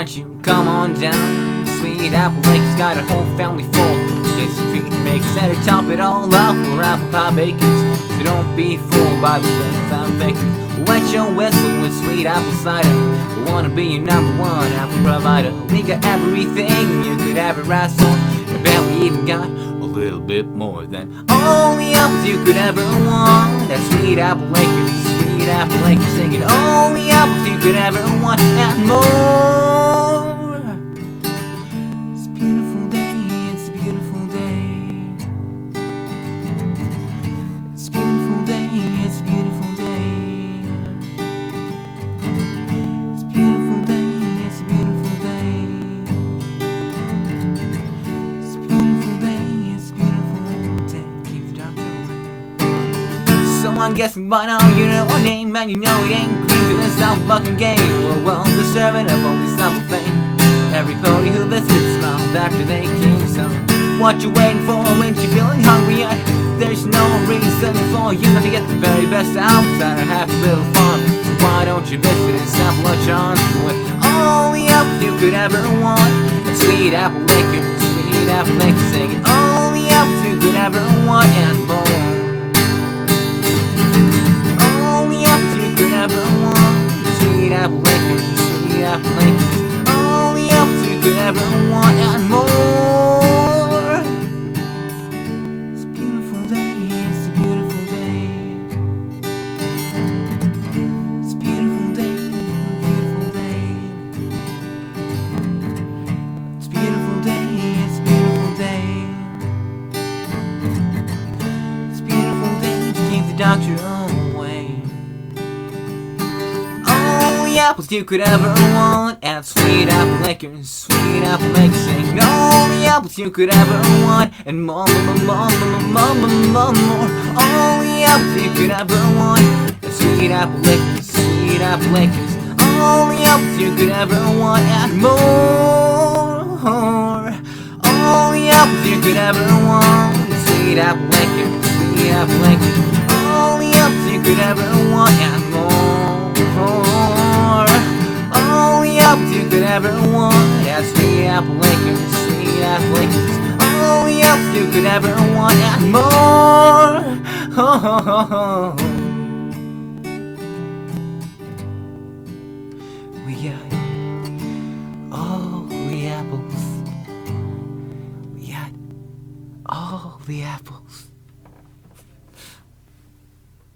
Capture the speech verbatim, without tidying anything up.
don't you come on down? Sweet Apple Lake's got a whole family full. It's treat makes better top it all off for apple pie bakers. So don't be fooled by the things I'm faking. Wet your whistle with sweet apple cider. We wanna be your number one apple provider. We got everything you could ever ask for. I bet we even got a little bit more than all the apples you could ever want. That sweet apple Lakers, sweet apple Lakers, singing all the apples you could ever want and more. It's a beautiful day, it's a beautiful day. It's a beautiful day, it's a beautiful day. It's a beautiful day, it's a beautiful day. It's a beautiful day, it's a beautiful day. Keep the doctor away. So I'm guessing by now you know our name and you know it ain't green to this out fucking game. We're well deserving of all this simple fame. Everybody who visits smiled after they came. So what you waiting for when you're feeling hungry? I, there's no reason for you to get the very best outside of happy little fun. So why don't you visit and sample a chance with all the apples you could ever want? And sweet apple Lakers, sweet apple Lakers, singing all the apples you could ever want and more. All the apples you could ever want. Sweet apple Lakers, sweet apple Lakers, all the apples you could ever want and more. It's a beautiful day, it's a beautiful day. It's a beautiful day, beautiful day. It's a beautiful day, it's a beautiful day. It's a beautiful day to keep the doctor away. All the apples you could ever want and sweet apple Lakers, sweet apple Lakers, sing all the apples you could ever want and more, more, more, more, more, more, more. All the apples you could ever want and sweet apple Lakers, sweet apple Lakers, all the apples you could ever want and more. All the apples you could ever want and sweet apple Lakers, sweet apple Lakers, all the apples you could ever want and more. All the apples you could ever want and sweet apple Lakers, sweet apple Lakers, all the apples you could ever want and more. We got all the apples. We got all the apples.